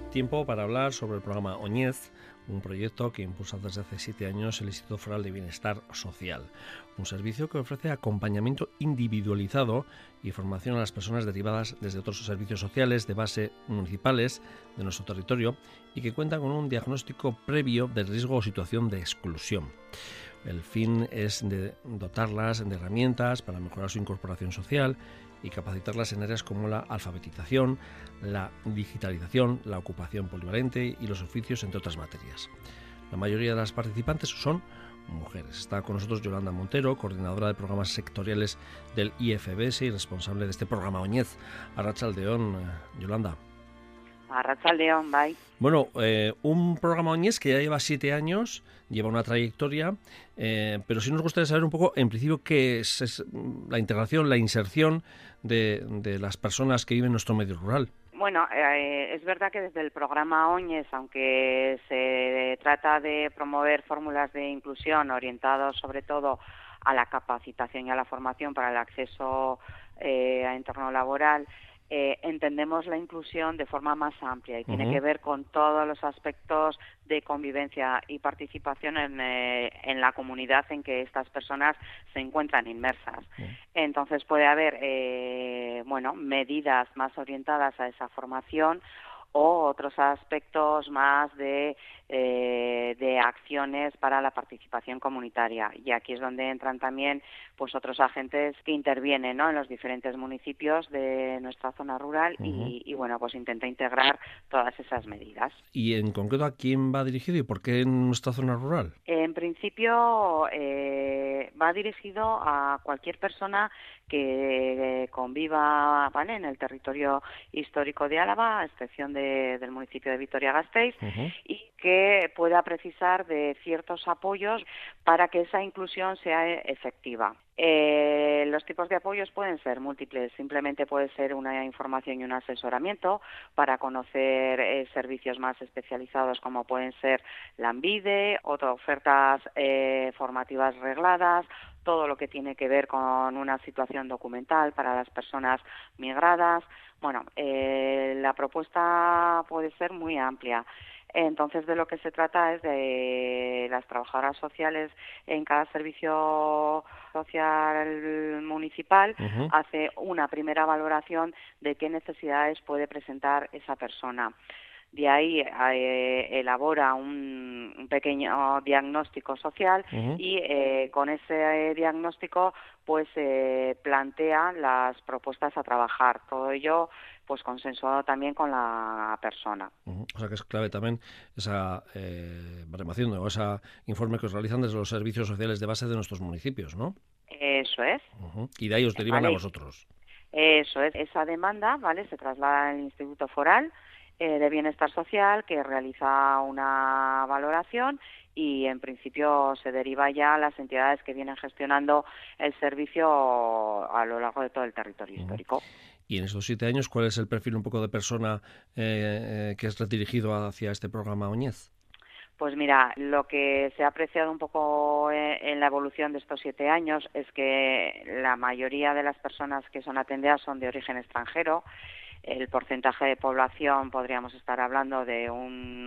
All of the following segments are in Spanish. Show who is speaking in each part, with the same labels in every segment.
Speaker 1: Tiempo para hablar sobre el programa Oñez, un proyecto que impulsa desde hace 7 años el Instituto Foral de Bienestar Social, un servicio que ofrece acompañamiento individualizado y formación a las personas derivadas desde otros servicios sociales de base municipales de nuestro territorio y que cuentan con un diagnóstico previo de riesgo o situación de exclusión. El fin es de dotarlas de herramientas para mejorar su incorporación social y capacitarlas en áreas como la alfabetización, la digitalización, la ocupación polivalente y los oficios, entre otras materias. La mayoría de las participantes son mujeres. Está con nosotros Yolanda Montero, coordinadora de programas sectoriales del IFBS y responsable de este programa Oñez. Arratsaldeon, Yolanda.
Speaker 2: Arratsaldeon, bye.
Speaker 1: Bueno, un programa Oñez que ya lleva 7 años, lleva una trayectoria, pero sí nos gustaría saber un poco, en principio, qué es la integración, la inserción de las personas que viven en nuestro medio rural.
Speaker 2: Bueno, es verdad que desde el programa Oñez, aunque se trata de promover fórmulas de inclusión orientados sobre todo a la capacitación y a la formación para el acceso a entorno laboral, entendemos la inclusión de forma más amplia y tiene que ver con todos los aspectos de convivencia y participación en la comunidad en que estas personas se encuentran inmersas. Entonces puede haber medidas más orientadas a esa formación o otros aspectos más de acciones para la participación comunitaria. Y aquí es donde entran también pues otros agentes que intervienen, ¿no?, en los diferentes municipios de nuestra zona rural y bueno, pues intenta integrar todas esas medidas.
Speaker 1: ¿Y en concreto a quién va dirigido y por qué en nuestra zona rural?
Speaker 2: En principio va dirigido a cualquier persona que conviva, ¿vale?, en el territorio histórico de Álava, a excepción del municipio de Vitoria-Gasteiz, y que pueda precisar de ciertos apoyos para que esa inclusión sea efectiva. Los tipos de apoyos pueden ser múltiples. Simplemente puede ser una información y un asesoramiento para conocer servicios más especializados como pueden ser Lanbide, otras ofertas formativas regladas, todo lo que tiene que ver con una situación documental para las personas migradas. Bueno, la propuesta puede ser muy amplia. Entonces, de lo que se trata es de las trabajadoras sociales en cada servicio social municipal hace una primera valoración de qué necesidades puede presentar esa persona. De ahí elabora un pequeño diagnóstico social y con ese diagnóstico pues plantea las propuestas a trabajar. Todo ello pues consensuado también con la persona.
Speaker 1: O sea que es clave también esa baremación o ese informe que os realizan desde los servicios sociales de base de nuestros municipios, ¿no?
Speaker 2: Eso es.
Speaker 1: Y de ahí os derivan a vosotros.
Speaker 2: Eso es. Esa demanda, ¿vale?, se traslada al Instituto Foral de Bienestar Social, que realiza una valoración y en principio se deriva ya a las entidades que vienen gestionando el servicio a lo largo de todo el territorio histórico.
Speaker 1: Y en estos 7 años, ¿cuál es el perfil un poco de persona que es redirigido hacia este programa Oñez?
Speaker 2: Pues mira, lo que se ha apreciado un poco en la evolución de estos 7 años es que la mayoría de las personas que son atendidas son de origen extranjero. El porcentaje de población podríamos estar hablando de un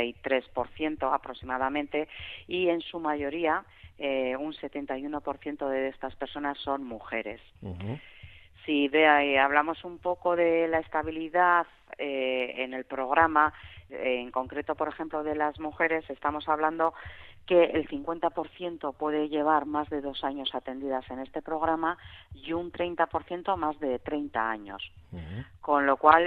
Speaker 2: 83% aproximadamente y en su mayoría un 71% de estas personas son mujeres. Si hablamos un poco de la estabilidad en el programa, en concreto, por ejemplo, de las mujeres, estamos hablando que el 50% puede llevar más de 2 años atendidas en este programa y un 30% más de 30 años. Con lo cual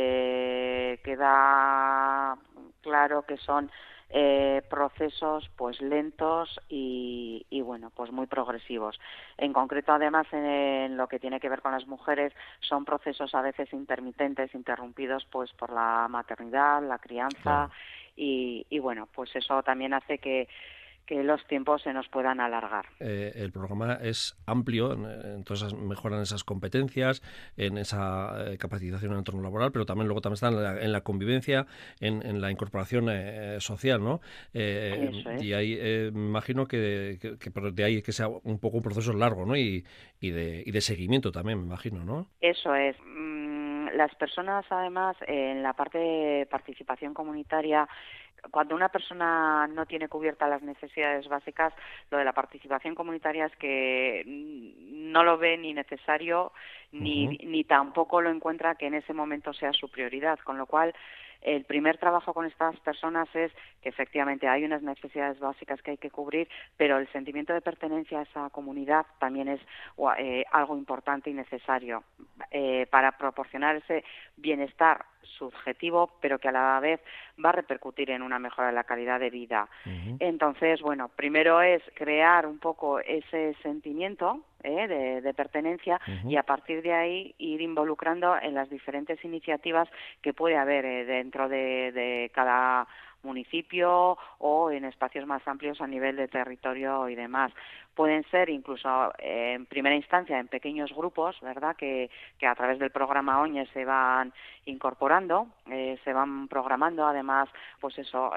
Speaker 2: queda claro que son procesos pues lentos y bueno, pues muy progresivos. En concreto, además, en lo que tiene que ver con las mujeres, son procesos a veces intermitentes, interrumpidos pues por la maternidad, la crianza, claro. y bueno, pues eso también hace que los tiempos se nos puedan alargar.
Speaker 1: El programa es amplio, entonces mejoran esas competencias, en esa capacitación en el entorno laboral, pero también luego también está en la convivencia, en la incorporación social, ¿no?
Speaker 2: Eso es.
Speaker 1: Y ahí me imagino que de ahí que sea un poco un proceso largo, ¿no? Y de seguimiento también, me imagino, ¿no?
Speaker 2: Eso es. las personas, además, en la parte de participación comunitaria, cuando una persona no tiene cubiertas las necesidades básicas, lo de la participación comunitaria es que no lo ve ni necesario ni tampoco lo encuentra que en ese momento sea su prioridad, con lo cual el primer trabajo con estas personas es que efectivamente hay unas necesidades básicas que hay que cubrir, pero el sentimiento de pertenencia a esa comunidad también es algo importante y necesario para proporcionar ese bienestar subjetivo, pero que a la vez va a repercutir en una mejora de la calidad de vida. Entonces, bueno, primero es crear un poco ese sentimiento de pertenencia y a partir de ahí ir involucrando en las diferentes iniciativas que puede haber dentro de cada municipio o en espacios más amplios a nivel de territorio y demás. Pueden ser incluso en primera instancia en pequeños grupos, ¿verdad?, que a través del programa OÑE se van incorporando, se van programando, además, pues eso,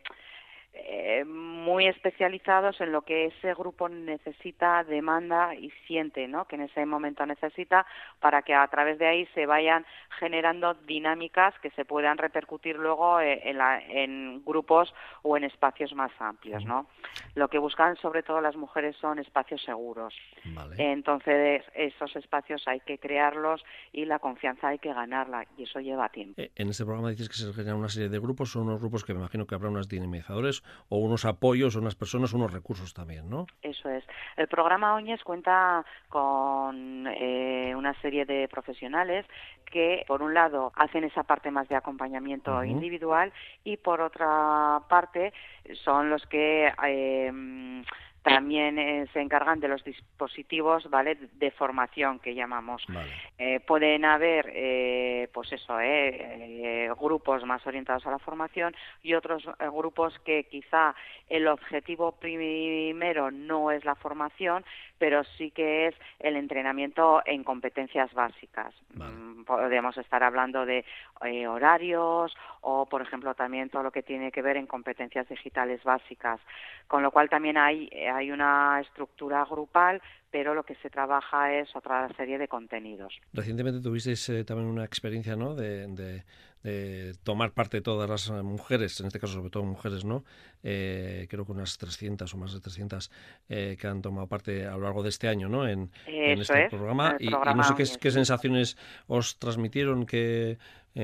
Speaker 2: muy especializados en lo que ese grupo necesita, demanda y siente, ¿no?, que en ese momento necesita, para que a través de ahí se vayan generando dinámicas que se puedan repercutir luego en grupos o en espacios más amplios, ¿no? Lo que buscan sobre todo las mujeres son espacios seguros.
Speaker 1: Vale.
Speaker 2: Entonces esos espacios hay que crearlos y la confianza hay que ganarla y eso lleva tiempo.
Speaker 1: En este programa dices que se generan una serie de grupos, son unos grupos que me imagino que habrá unos dinamizadores o unos apoyos, unas personas, unos recursos también, ¿no?
Speaker 2: Eso es. El programa OñES cuenta con una serie de profesionales que, por un lado, hacen esa parte más de acompañamiento individual y, por otra parte, son los que también se encargan de los dispositivos, ¿vale?, de formación que llamamos.
Speaker 1: Vale.
Speaker 2: Pueden haber, pues eso, grupos más orientados a la formación y otros grupos que quizá el objetivo primero no es la formación, pero sí que es el entrenamiento en competencias básicas.
Speaker 1: Vale.
Speaker 2: Podemos estar hablando de horarios o, por ejemplo, también todo lo que tiene que ver en competencias digitales básicas, con lo cual también hay una estructura grupal, pero lo que se trabaja es otra serie de contenidos.
Speaker 1: Recientemente tuvisteis también una experiencia, ¿no?, de tomar parte de todas las mujeres, en este caso sobre todo mujeres, ¿no? Creo que unas 300 o más de 300 que han tomado parte a lo largo de este año, ¿no?, en este programa. Y no sé qué sensaciones os transmitieron, qué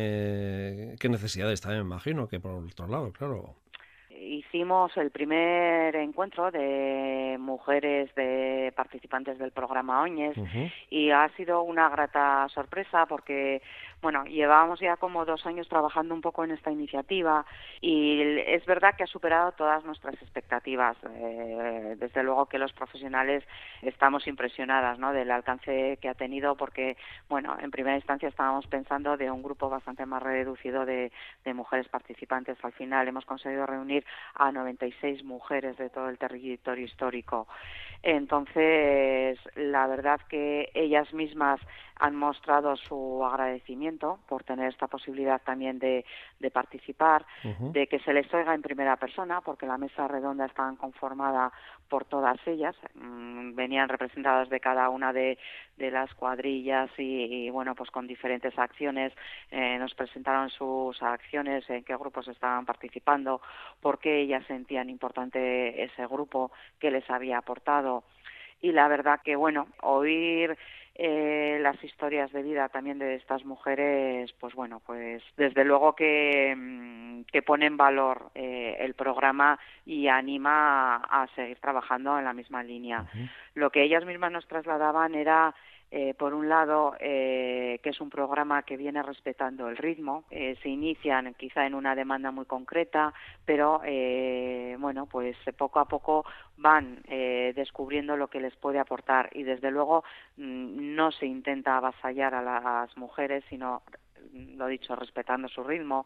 Speaker 1: necesidades también me imagino, que por otro lado, claro.
Speaker 2: Hicimos el primer encuentro de mujeres de participantes del programa OñES y ha sido una grata sorpresa porque, bueno, llevábamos ya como 2 años trabajando un poco en esta iniciativa y es verdad que ha superado todas nuestras expectativas. Desde luego que los profesionales estamos impresionadas, ¿no?, del alcance que ha tenido porque, bueno, en primera instancia estábamos pensando de un grupo bastante más reducido de mujeres participantes. Al final hemos conseguido reunir a 96 mujeres de todo el territorio histórico. Entonces, la verdad que ellas mismas han mostrado su agradecimiento por tener esta posibilidad también de participar, de que se les oiga en primera persona, porque la mesa redonda estaba conformada por todas ellas, venían representadas de cada una de las cuadrillas y bueno, pues con diferentes acciones, nos presentaron sus acciones, en qué grupos estaban participando, por qué ellas sentían importante ese grupo, qué les había aportado. Y la verdad que, bueno, oír las historias de vida también de estas mujeres, pues bueno, pues desde luego que pone en valor el programa y anima a seguir trabajando en la misma línea. Lo que ellas mismas nos trasladaban era, por un lado, que es un programa que viene respetando el ritmo, se inician quizá en una demanda muy concreta, pero bueno, pues poco a poco van descubriendo lo que les puede aportar y desde luego no se intenta avasallar a las mujeres, sino, lo dicho, respetando su ritmo,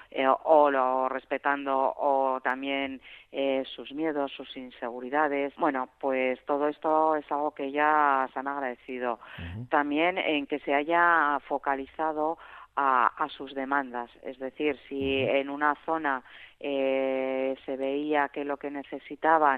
Speaker 2: respetando o también sus miedos, sus inseguridades. Bueno, pues todo esto es algo que ellas han agradecido. También en que se haya focalizado a sus demandas, es decir, si en una zona se veía que lo que necesitaban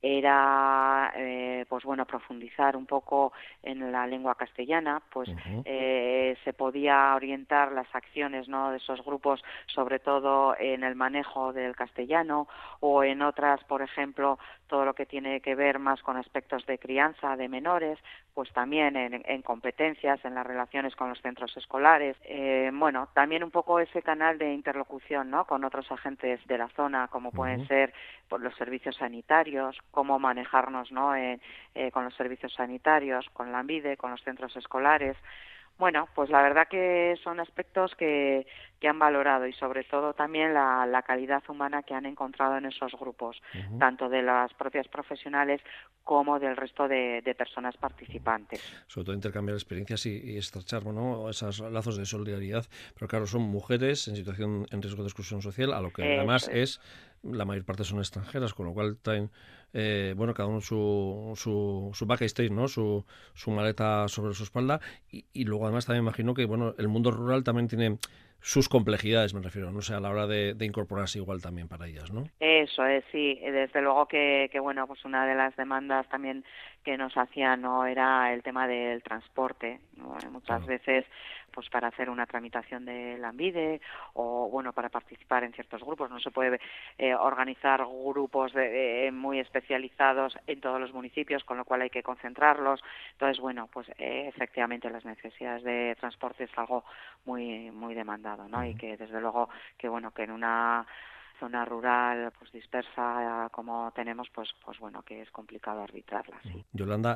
Speaker 2: era pues bueno, profundizar un poco en la lengua castellana, pues
Speaker 1: Ujú.
Speaker 2: se podía orientar las acciones, ¿no?, de esos grupos, sobre todo en el manejo del castellano, o en otras, por ejemplo, todo lo que tiene que ver más con aspectos de crianza de menores, pues también en competencias, en las relaciones con los centros escolares. Bueno, también un poco ese canal de interlocución, ¿no?, con otros agentes de la zona, como pueden
Speaker 1: Ujú.
Speaker 2: ser pues, los servicios sanitarios, cómo manejarnos, ¿no?, con los servicios sanitarios, con la ANVIDE, con los centros escolares. Bueno, pues la verdad que son aspectos que han valorado, y sobre todo también la calidad humana que han encontrado en esos grupos,
Speaker 1: Ujú.
Speaker 2: tanto de las propias profesionales como del resto de personas participantes.
Speaker 1: Sobre todo intercambiar experiencias y estrechar, ¿no?, esos lazos de solidaridad. Pero claro, son mujeres en situación en riesgo de exclusión social, a lo que
Speaker 2: Eso
Speaker 1: además
Speaker 2: es.
Speaker 1: es, la mayor parte son extranjeras, con lo cual traen, bueno, cada uno su backstage, ¿no?, su maleta sobre su espalda. Y luego además también imagino que, bueno, el mundo rural también tiene sus complejidades, me refiero, no sé, a la hora de incorporarse igual también para ellas, ¿no?
Speaker 2: Eso es, sí, desde luego que bueno, pues una de las demandas también que nos hacían, no, era el tema del transporte, ¿no? Muchas
Speaker 1: Claro.
Speaker 2: veces pues para hacer una tramitación de la ANVIDE, o bueno, para participar en ciertos grupos no se puede organizar grupos muy especializados en todos los municipios, con lo cual hay que concentrarlos. Entonces, bueno, pues efectivamente las necesidades de transporte es algo muy demandado, ¿no? Y
Speaker 1: Ujú.
Speaker 2: que desde luego que bueno, que en una zona rural pues dispersa como tenemos, pues bueno, que es complicado arbitrarla, sí.
Speaker 1: Yolanda,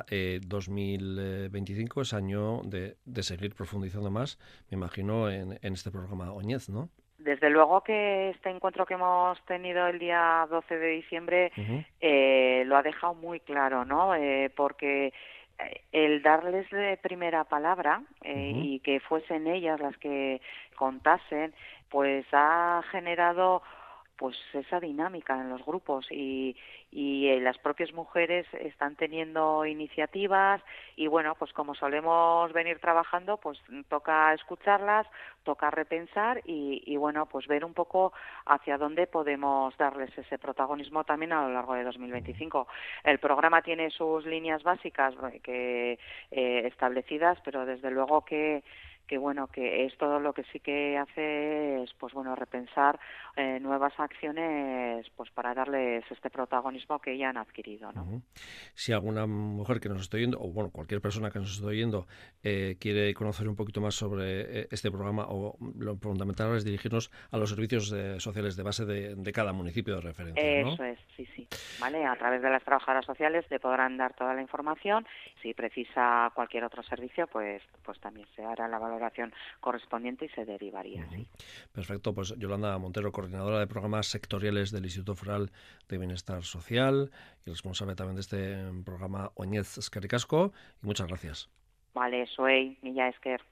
Speaker 1: 2025 es año de seguir profundizando más, me imagino, en este programa Oñez, ¿no?
Speaker 2: Desde luego que este encuentro que hemos tenido el día 12 de diciembre
Speaker 1: Ujú.
Speaker 2: lo ha dejado muy claro, ¿no? Porque el darles de primera palabra
Speaker 1: Ujú.
Speaker 2: y que fuesen ellas las que contasen, pues ha generado pues esa dinámica en los grupos, y las propias mujeres están teniendo iniciativas, y bueno, pues como solemos venir trabajando, pues toca escucharlas, toca repensar y bueno, pues ver un poco hacia dónde podemos darles ese protagonismo también a lo largo de 2025. El programa tiene sus líneas básicas que establecidas, pero desde luego que bueno, que es todo lo que sí que hace es pues bueno, repensar nuevas acciones pues para darles este protagonismo que ya han adquirido, ¿no?
Speaker 1: Ujú. Si alguna mujer que nos esté oyendo, o bueno, cualquier persona que nos esté oyendo, quiere conocer un poquito más sobre este programa, o lo fundamental es dirigirnos a los servicios sociales de base de cada municipio de referencia, ¿no?
Speaker 2: Eso es, sí, sí. ¿Vale? A través de las trabajadoras sociales le podrán dar toda la información. Si precisa cualquier otro servicio, pues también se hará la valoración correspondiente y se derivaría,
Speaker 1: Ujú.
Speaker 2: sí.
Speaker 1: Perfecto, pues Yolanda Montero, coordinadora de programas sectoriales del Instituto Foral de Bienestar Social y responsable también de este programa Oñez Eskerrik asko, y muchas gracias.
Speaker 2: Vale, soy Milla Esker.